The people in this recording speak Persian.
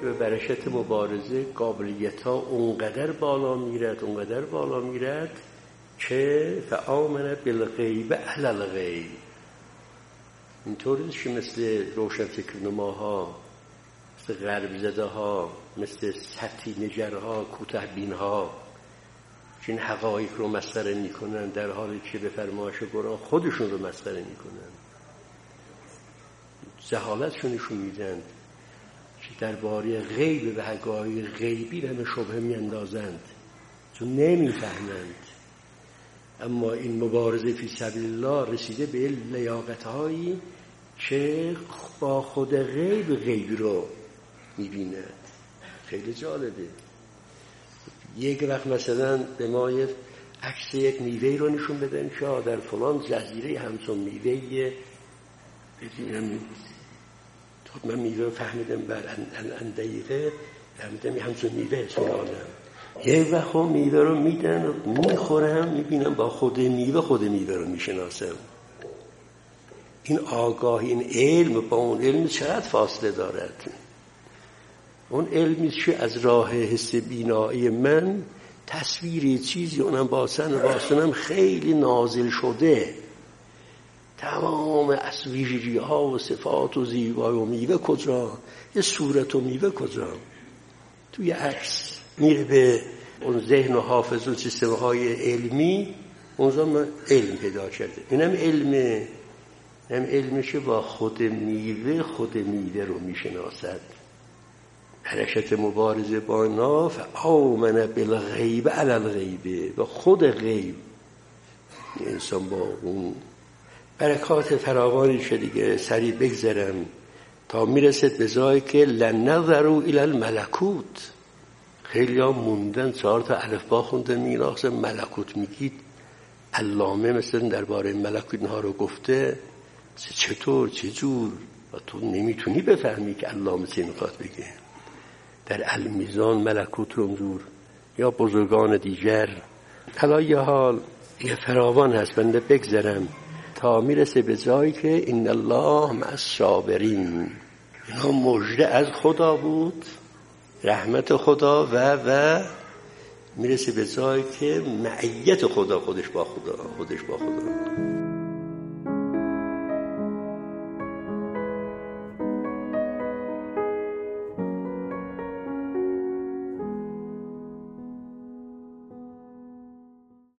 به برکت مبارزه قابلیت ها اونقدر بالا میرد که فآمن بالغیب علی الغیب. اینطور نیست که مثل روشن فکر نماها، مثل غرب زده ها، مثل سطحی نگرها، کوته بین ها که این حقایق رو مسخره میکنن، در حالی که به فرمایش قرآن خودشون رو مسخره میکنن، جهالتشون نشون میدن که درباره غیب و حقایق غیبی همه شبهه میاندازند چون نمیفهمند. اما این مبارزه فی سبیل الله رسیده به لیاقت‌هایی که با خود غیبی رو می‌بیند. خیلی جالبه. یک وقت مثلا به ما عکس یک میوه رو نشون بدن که در فلان جزیره همچون میوه ببینم، من میوه فهمیدم بر ان دقیقه فهمیدم همچون میوه اسم آدم. یک وقت هم میوه رو میدن و میخورم، میبینم با خود میوه رو میشناسم. این آگاهی، این علم با اون علم چقدر فاصله دارد. اون علمی که از راه حس بینایی من تصویری چیزی اونم باسنم خیلی نازل شده، تمام از ویژگی ها و صفات و زیبایی و میوه کجا، یه صورت و میوه کجا، توی عکس میره به اون ذهن و حافظ و سیستم های علمی، اونجا من علم پیدا کرده. اینم علمی که با خود میوه رو میشناسد. حرکت مبارزه با ناف آمن بالغیب علی الغیب، و خود غیب انسان با اون برکات فراوانی که دیگه سریع بگذرم تا میرسد به جایی که لنظروا الی الملکوت. خیلی ها موندن 4 تا الفبا خوندن میراث ملکوت میگید. علامه مثلا درباره ملکوت اینها رو گفته، چطور چجور و تو نمیتونی بفهمی که علامه چی میخواد بگه. در المیزان ملکوت رو اونجور یا بزرگان دیگر. علای حال یه فراوان هست، بنده بگذرم تا میرسه به جایی که ان الله مع الصابرین. اینا مژده از خدا بود، رحمت خدا و میرسه به جایی که معیت خدا خودش با خدا.